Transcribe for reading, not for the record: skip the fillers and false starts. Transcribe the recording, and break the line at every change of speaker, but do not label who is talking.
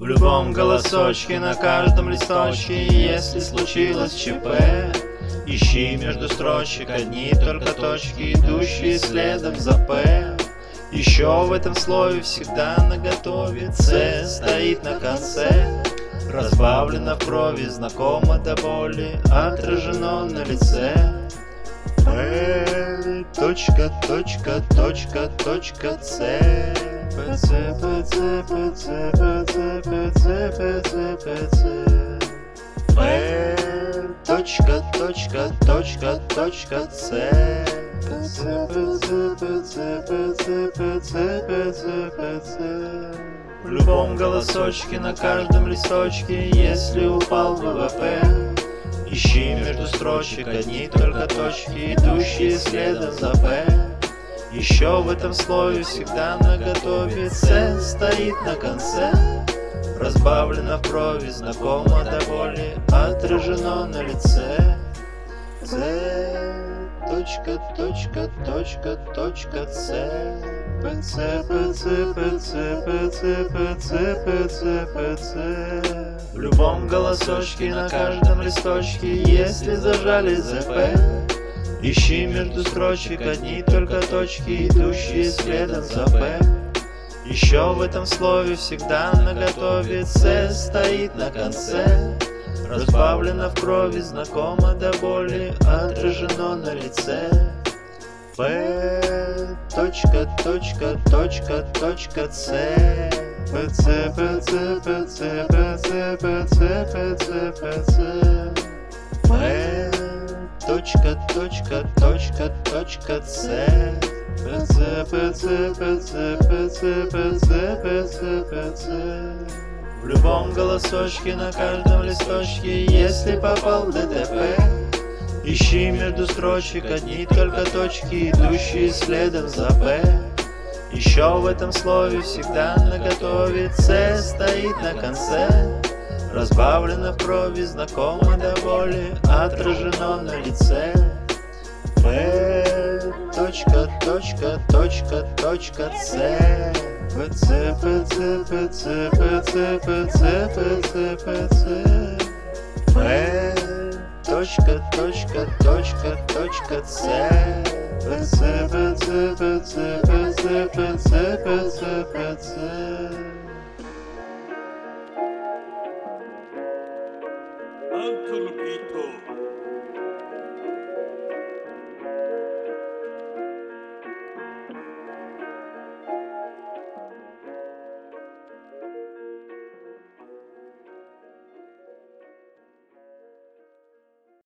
В любом голосочке, на каждом листочке, если случилось ЧП, ищи между строчек одни только точки, идущие следом за П. Еще в этом слове всегда наготове С стоит на конце. Разбавлено в крови, знакомо до боли, отражено на лице. П, точка, точка, точка, точка, С. ПЦ, ПЦ, ПЦ, ПЦ, ПЦ, ПЦ, ПЦ. П, точка, точка, точка, точка, С. ПЦ, ПЦ, ПЦ, ПЦ, ПЦ, ПЦ, ПЦ. В любом голосочке, на каждом листочке, если упал ВВП, ищи между строчек одни только точки, идущие следом за П. Еще в этом слове всегда наготове С стоит на конце. Разбавлено в крови, знакомо до боли, отражено на лице. С, точка, точка, точка, точка, С. ПЦ, ПЦ, ПЦ, ПЦ, ПЦ, ПЦ, ПЦ. В любом голосочке, на каждом листочке, если зажали ЗП, ищи между строчек одни только точки, идущие следом за П. Еще в этом слове всегда наготове С стоит на конце. Разбавлено в крови, знакомо до боли, отражено на лице. П, точка, точка, точка, точка, С. ПЦ, ПЦ, ПЦ, ПЦ, ПЦ, ПЦ, ПЦ. П, точка, точка, точка, точка, С. ПЦ, ПЦ, ПЦ, ПЦ, ПЦ, ПЦ, ПЦ. В любом голосочке, на каждом листочке, если попал в ДТП, ищи между строчек одни только точки, идущие следом за П. Еще в этом слове всегда наготове С стоит на конце. Разбавлено в крови, знакомо до боли, отражено на лице. П, точка, точка, точка, точка, С. ПЦ, ПЦ, ПЦ, ПЦ, ПЦ, ПЦ, ПЦ. П, точка, точка, точка, точка, С. ПЦ, ПЦ, ПЦ, ПЦ, ПЦ, ПЦ.